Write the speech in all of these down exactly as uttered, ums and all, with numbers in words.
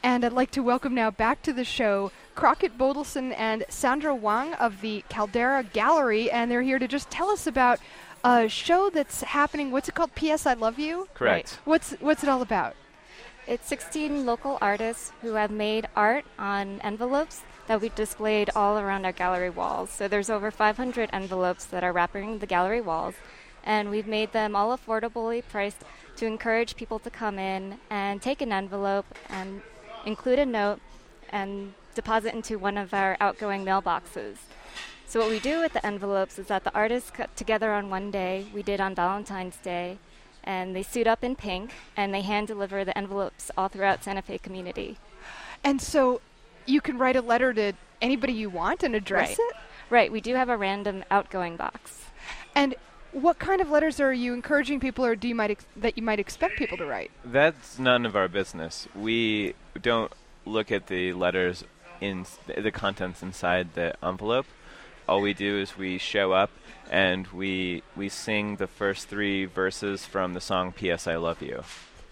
And I'd like to welcome now back to the show Crockett Bodelson and Sandra Wang of the Caldera Gallery, and they're here to just tell us about a show that's happening. What's it called? P S I Love You? Correct. Right. What's what's it all about? It's sixteen local artists who have made art on envelopes that we've displayed all around our gallery walls. So there's over five hundred envelopes that are wrapping the gallery walls, and we've made them all affordably priced to encourage people to come in and take an envelope and include a note and deposit into one of our outgoing mailboxes. So what we do with the envelopes is that the artists cut together on one day, we did on Valentine's Day, and they suit up in pink, and they hand deliver the envelopes all throughout Santa Fe community. And so you can write a letter to anybody you want and address Right. it? Right, we do have a random outgoing box. And what kind of letters are you encouraging people, or do you might ex- that you might expect people to write? That's none of our business. We don't look at the letters in th- the contents inside the envelope. All we do is we show up and we we sing the first three verses from the song P S I Love You.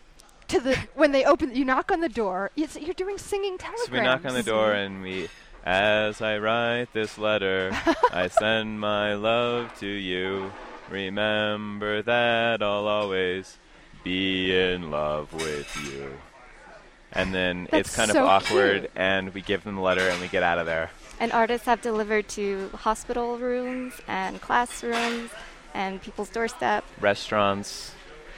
To the when they open, you knock on the door. It's, you're doing singing telegrams. So we knock on the door and we, as I write this letter, I send my love to you. Remember that I'll always be in love with you. And then That's it's kind so of awkward, cute. and we give them the letter and we get out of there. And artists have delivered to hospital rooms and classrooms and people's doorstep. Restaurants.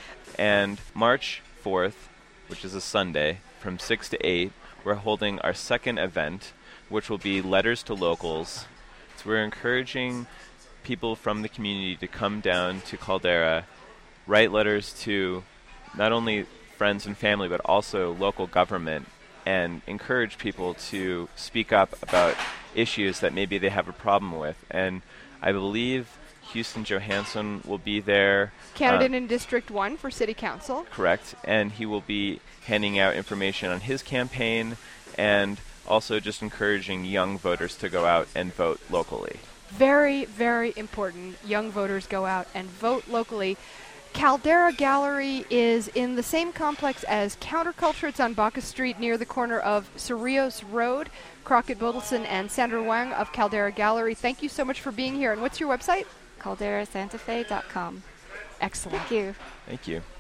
And March fourth, which is a Sunday, from six to eight, we're holding our second event, which will be Letters to Locals. So we're encouraging people from the community to come down to Caldera, write letters to not only friends and family, but also local government, and encourage people to speak up about issues that maybe they have a problem with. And I believe Houston Johansson will be there. Candidate uh, in District one for City Council. Correct. And he will be handing out information on his campaign and also just encouraging young voters to go out and vote locally. Very, very important. Young voters go out and vote locally. Caldera Gallery is in the same complex as Counterculture. It's on Bacchus Street near the corner of Cerrillos Road. Crockett Bodelson and Sandra Wang of Caldera Gallery, thank you so much for being here. And what's your website? caldera santa fe dot com. Excellent. Thank you. Thank you.